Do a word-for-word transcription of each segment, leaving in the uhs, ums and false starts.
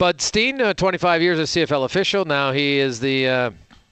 Bud Steen, uh, twenty-five years as C F L official. Now he is the uh,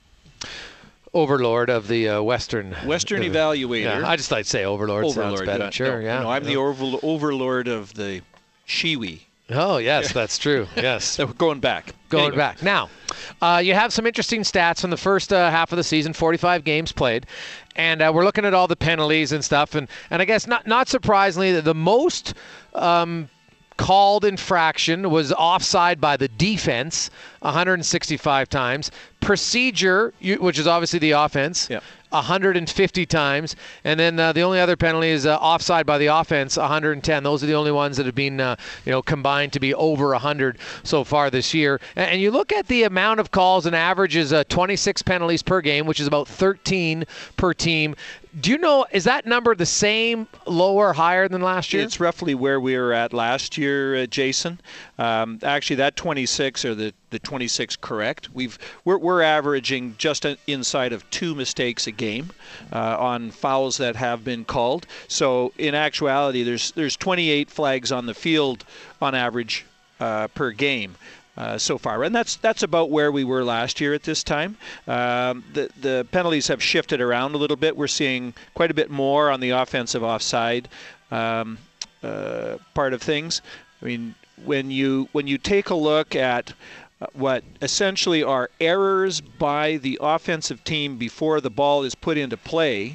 overlord of the uh, Western. Western uh, evaluator. Yeah, I just like to say overlord. Overlord. Sounds better. Yeah. Sure, no, yeah. No, I'm yeah. the over- overlord of the Shiwi. Oh, yes, that's true. Yes. So we're going back. Going Anyway. back. Now, uh, you have some interesting stats from the first uh, half of the season, forty-five games played. And uh, we're looking at all the penalties and stuff. And, and I guess not, not surprisingly, the, the most um, called infraction was offside by the defense, one hundred sixty-five times. Procedure, you, which is obviously the offense, yeah. one hundred fifty times. And then uh, the only other penalty is uh, offside by the offense, one hundred ten. Those are the only ones that have been uh, you know, combined to be over one hundred so far this year. And, and you look at the amount of calls, and average is uh, twenty-six penalties per game, which is about thirteen per team. Do you know, is that number the same, lower, higher than last year? It's roughly where we were at last year, uh, Jason. Um, actually, that twenty-six, or the, the twenty-six correct. We've we're, we're averaging just inside of two mistakes a game uh, on fouls that have been called. So in actuality, there's there's twenty-eight flags on the field on average uh, per game. Uh, so far, and that's that's about where we were last year at this time. Um, the the penalties have shifted around a little bit. We're seeing quite a bit more on the offensive offside um, uh, part of things. I mean, when you when you take a look at what essentially are errors by the offensive team before the ball is put into play,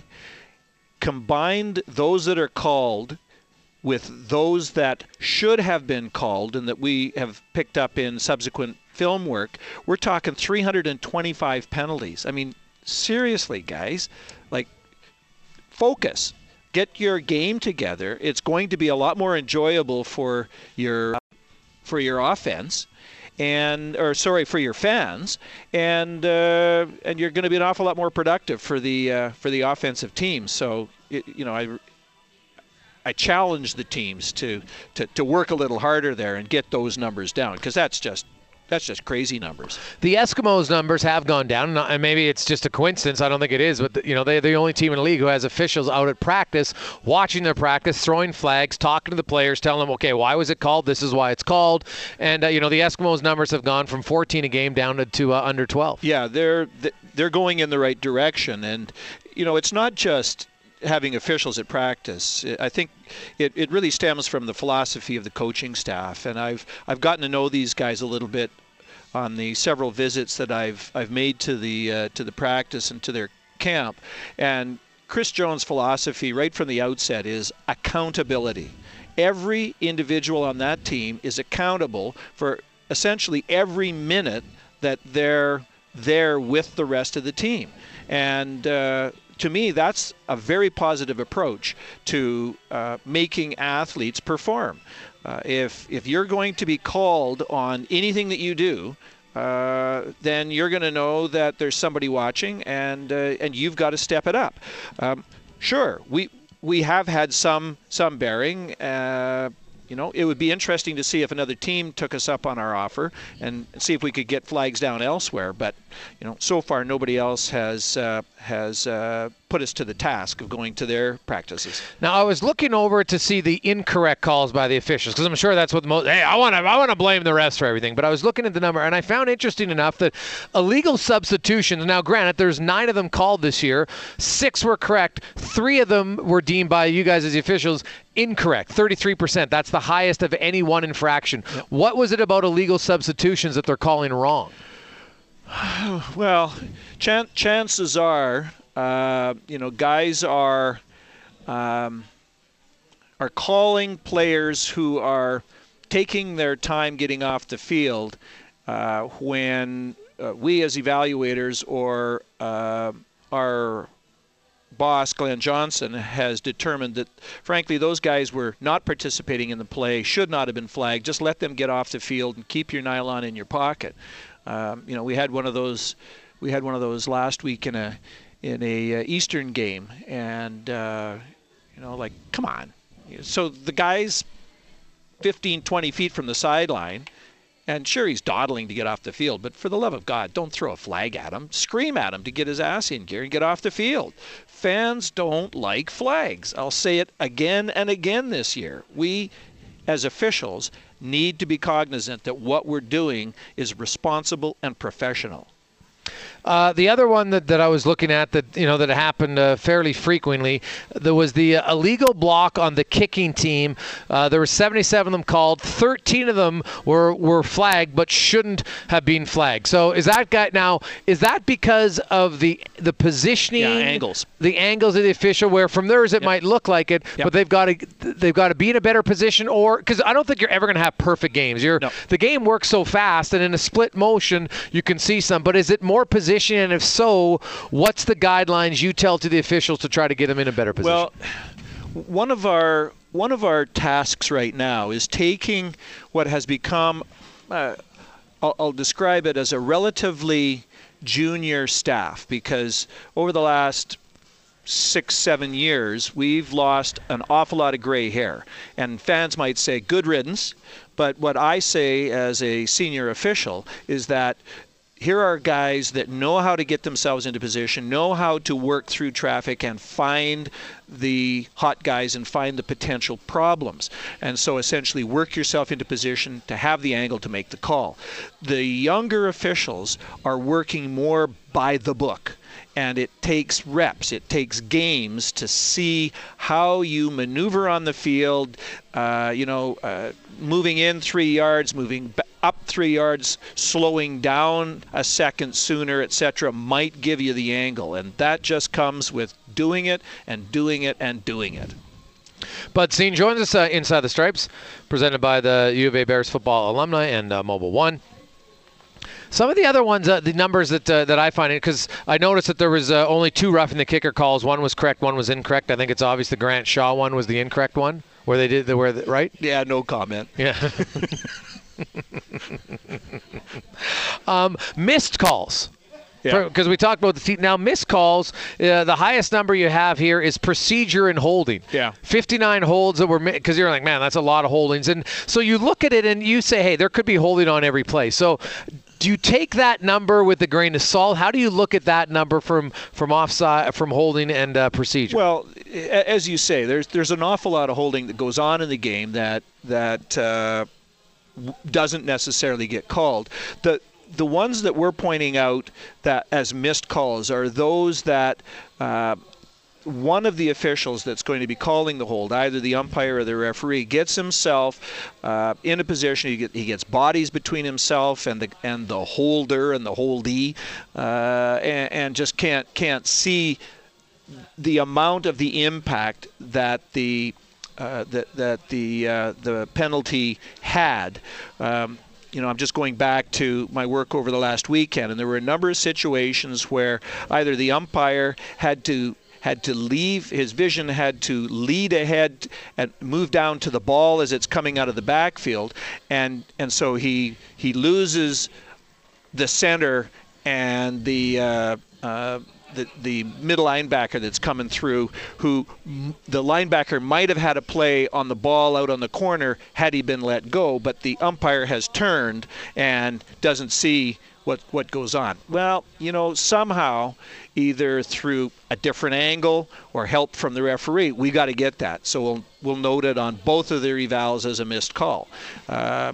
combined those that are called with those that should have been called and that we have picked up in subsequent film work, we're talking three hundred twenty-five penalties. I mean, seriously, guys, like, focus. Get your game together. It's going to be a lot more enjoyable for your for your offense, and or sorry for your fans, and uh, and you're going to be an awful lot more productive for the uh, for the offensive team. So it, you know, I. I challenge the teams to, to, to work a little harder there and get those numbers down, because that's just that's just crazy numbers. The Eskimos' numbers have gone down, and maybe it's just a coincidence. I don't think it is, but you know they're the only team in the league who has officials out at practice, watching their practice, throwing flags, talking to the players, telling them, okay, why was it called? This is why it's called. And uh, you know the Eskimos' numbers have gone from fourteen a game down to, to uh, under twelve. Yeah, they're they're going in the right direction, and you know it's not just having officials at practice. I think it, it really stems from the philosophy of the coaching staff, and I've I've gotten to know these guys a little bit on the several visits that I've I've made to the uh, to the practice and to their camp. And Chris Jones' philosophy right from the outset is accountability. Every individual on that team is accountable for essentially every minute that they're there with the rest of the team, and uh, to me, that's a very positive approach to uh, making athletes perform. Uh, if if you're going to be called on anything that you do, uh, then you're going to know that there's somebody watching, and uh, and you've got to step it up. Um, sure, we we have had some some bearing. Uh, You know, it would be interesting to see if another team took us up on our offer and see if we could get flags down elsewhere. But, you know, so far nobody else has uh, has uh, put us to the task of going to their practices. Now, I was looking over to see the incorrect calls by the officials, because I'm sure that's what the most. Hey, I want to I want to blame the refs for everything. But I was looking at the number, and I found interesting enough that illegal substitutions. Now, granted, there's nine of them called this year. Six were correct. Three of them were deemed by you guys as the officials incorrect. thirty-three percent. That's the highest of any one infraction. Yep. What was it about illegal substitutions that they're calling wrong? Well, chan- chances are, uh, you know, guys are um, are calling players who are taking their time getting off the field uh, when uh, we as evaluators or uh, our boss, Glenn Johnson, has determined that, frankly, those guys were not participating in the play, should not have been flagged. Just let them get off the field and keep your nylon in your pocket. Um, you know, we had one of those. We had one of those last week in a in a uh, Eastern game, and uh, you know, like, come on. So the guy's fifteen, twenty feet from the sideline. And sure, he's dawdling to get off the field, but for the love of God, don't throw a flag at him. Scream at him to get his ass in gear and get off the field. Fans don't like flags. I'll say it again and again this year. We, as officials, need to be cognizant that what we're doing is responsible and professional. Uh, the other one that, that I was looking at that you know that happened uh, fairly frequently, there was the uh, illegal block on the kicking team. Uh, there were seventy-seven of them called. thirteen of them were were flagged, but shouldn't have been flagged. So is that guy now? Is that because of the the positioning, yeah, angles, the angles of the official? Where from theirs it yep. might look like it, yep. but they've got to they've got to be in a better position, or because I don't think you're ever going to have perfect games. You're no. The game works so fast, and in a split motion you can see some. But is it more position? And if so, what's the guidelines you tell to the officials to try to get them in a better position? Well, one of our one of our tasks right now is taking what has become, uh, I'll, I'll describe it as a relatively junior staff, because over the last six, seven years, we've lost an awful lot of gray hair. And fans might say, good riddance. But what I say as a senior official is that here are guys that know how to get themselves into position, know how to work through traffic and find the hot guys and find the potential problems. And so essentially work yourself into position to have the angle to make the call. The younger officials are working more by the book. And it takes reps, it takes games to see how you maneuver on the field, uh, you know, uh, moving in three yards, moving up three yards, slowing down a second sooner, et cetera, might give you the angle. And that just comes with doing it and doing it and doing it. Bud Steen joins us uh, Inside the Stripes, presented by the U of A Bears football alumni and uh, Mobile One. Some of the other ones, uh, the numbers that uh, that I find, because I noticed that there was uh, only two roughing the kicker calls. One was correct, one was incorrect. I think it's obvious the Grant Shaw one was the incorrect one, where they did the where the, right? Yeah, no comment. Yeah. um, missed calls. Because yeah. we talked about the feet. Now, missed calls, uh, the highest number you have here is procedure and holding. Yeah. fifty-nine holds that were, because you're like, man, that's a lot of holdings. And so you look at it and you say, hey, there could be holding on every play. So do you take that number with a grain of salt? How do you look at that number from from offside, from holding and uh, procedure? Well, as you say, there's there's an awful lot of holding that goes on in the game that that uh, doesn't necessarily get called. The The ones that we're pointing out that as missed calls are those that uh, one of the officials that's going to be calling the hold, either the umpire or the referee, gets himself uh, in a position. He, get, he gets bodies between himself and the and the holder and the holdee, uh, and, and just can't can't see the amount of the impact that the uh, that that the uh, the penalty had. Um, You know, I'm just going back to my work over the last weekend, and there were a number of situations where either the umpire had to had to leave, his vision had to lead ahead and move down to the ball as it's coming out of the backfield, and and so he he loses the center and the uh, uh, the the middle linebacker that's coming through, who the linebacker might have had a play on the ball out on the corner had he been let go, but the umpire has turned and doesn't see what what goes on. Well, you know, somehow, either through a different angle or help from the referee, we got to get that. So we'll we'll note it on both of their evals as a missed call. Uh,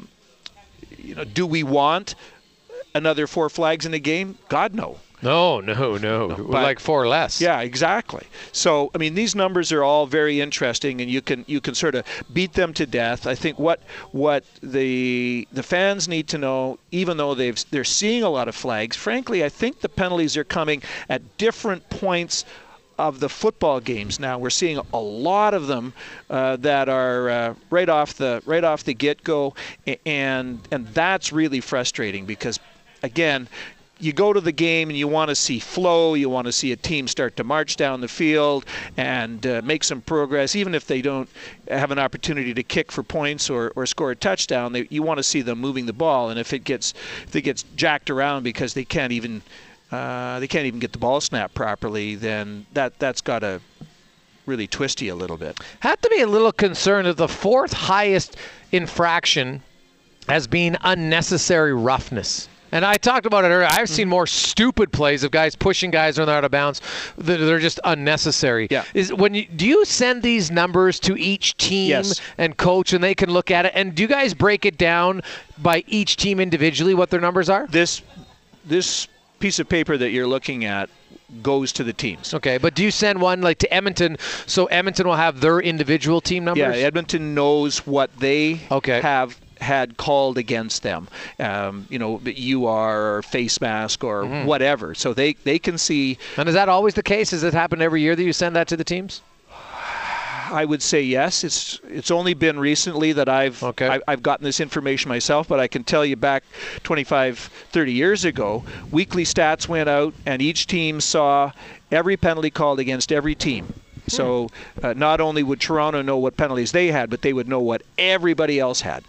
you know, do we want another four flags in a game? God, no. No, no, no. no but, like four less. Yeah, exactly. So, I mean, these numbers are all very interesting, and you can you can sort of beat them to death. I think what what the the fans need to know, even though they've they're seeing a lot of flags, frankly, I think the penalties are coming at different points of the football games now. We're seeing a lot of them uh, that are uh, right off the right off the get-go, and and that's really frustrating because, again, you go to the game and you want to see flow, you want to see a team start to march down the field and uh, make some progress, even if they don't have an opportunity to kick for points or, or score a touchdown. They, you want to see them moving the ball, and if it gets if it gets jacked around because they can't even uh, they can't even get the ball snapped properly, then that that's got to really twist you a little bit. Have to be a little concerned that the fourth highest infraction has been unnecessary roughness. And I talked about it earlier. I've seen more stupid plays of guys pushing guys when they're out of bounds. That they're just unnecessary. Yeah. Is when you, do you send these numbers to each team Yes. and coach, and they can look at it? And do you guys break it down by each team individually what their numbers are? This this piece of paper that you're looking at goes to the teams. Okay, but do you send one like to Edmonton, so Edmonton will have their individual team numbers? Yeah, Edmonton knows what they Okay. have had called against them, um, you know, U R or face mask or Mm-hmm. whatever. So they, they can see. And is that always the case? Does it happen every year that you send that to the teams? I would say yes. It's it's only been recently that I've Okay. I, I've gotten this information myself, but I can tell you back twenty-five, thirty years ago, weekly stats went out, and each team saw every penalty called against every team. So uh, not only would Toronto know what penalties they had, but they would know what everybody else had.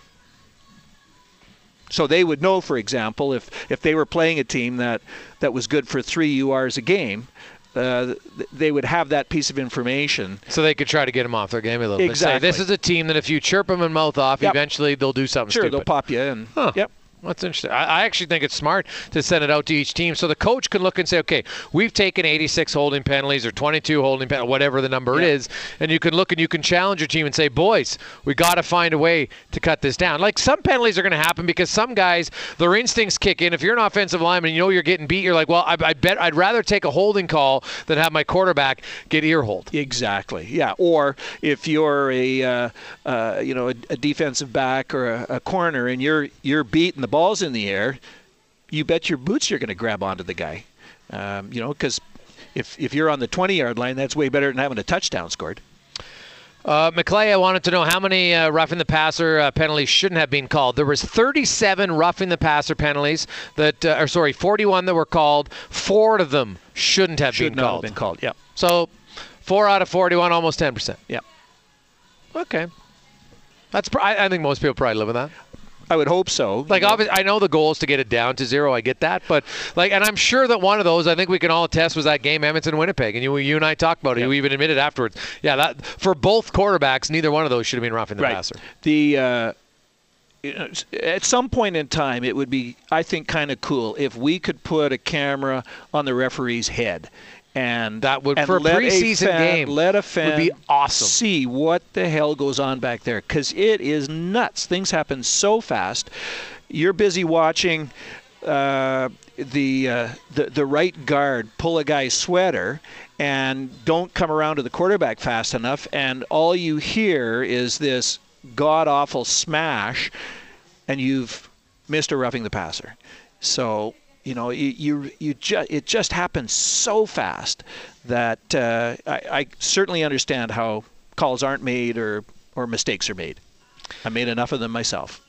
So they would know, for example, if, if they were playing a team that, that was good for three U Rs a game, uh, they would have that piece of information. So they could try to get them off their game a little bit. Exactly. Say, this is a team that if you chirp them and mouth off, Yep. eventually they'll do something Sure, stupid. they'll pop you in. Huh. Yep. That's interesting. I, I actually think it's smart to send it out to each team so the coach can look and say, okay, we've taken eighty-six holding penalties or twenty-two holding penalties, whatever the number Yeah. is, and you can look and you can challenge your team and say, boys, we got to find a way to cut this down. Like some penalties are going to happen because some guys, their instincts kick in. If you're an offensive lineman and you know you're getting beat, you're like, well, I, I bet I'd rather take a holding call than have my quarterback get ear hold. Exactly. Yeah. Or if you're a uh, uh, you know a, a defensive back or a, a corner and you're you're beat and the ball's in the air, you bet your boots you're going to grab onto the guy. Um, you know, because if if you're on the twenty-yard line, that's way better than having a touchdown scored. Uh, McClay, I wanted to know how many uh, roughing the passer uh, penalties shouldn't have been called. There was thirty-seven roughing the passer penalties that, uh, or sorry, forty-one that were called. Four of them shouldn't have Should been not called. have been called. Yeah. So, four out of forty-one, almost ten percent. Yeah. Okay. That's. Pr- I, I think most people probably live with that. I would hope so. Like, You know, obviously, I know the goal is to get it down to zero. I get that, but like, and I'm sure that one of those, I think we can all attest, was that game Edmonton Winnipeg, and you, you and I talked about it. Yeah. You even admitted afterwards. Yeah, that for both quarterbacks, neither one of those should have been roughing the right. passer. The uh, you know, at some point in time, it would be, I think, kind of cool if we could put a camera on the referee's head. And That would- and for a let preseason fan, game, let a would fan be awesome. see what the hell goes on back there, because it is nuts. Things happen so fast. You're busy watching uh, the, uh, the the right guard pull a guy's sweater and don't come around to the quarterback fast enough, and all you hear is this god-awful smash, and you've missed a roughing the passer. So, you know, you you, you just it just happens so fast that uh, I, I certainly understand how calls aren't made or, or mistakes are made. I made enough of them myself.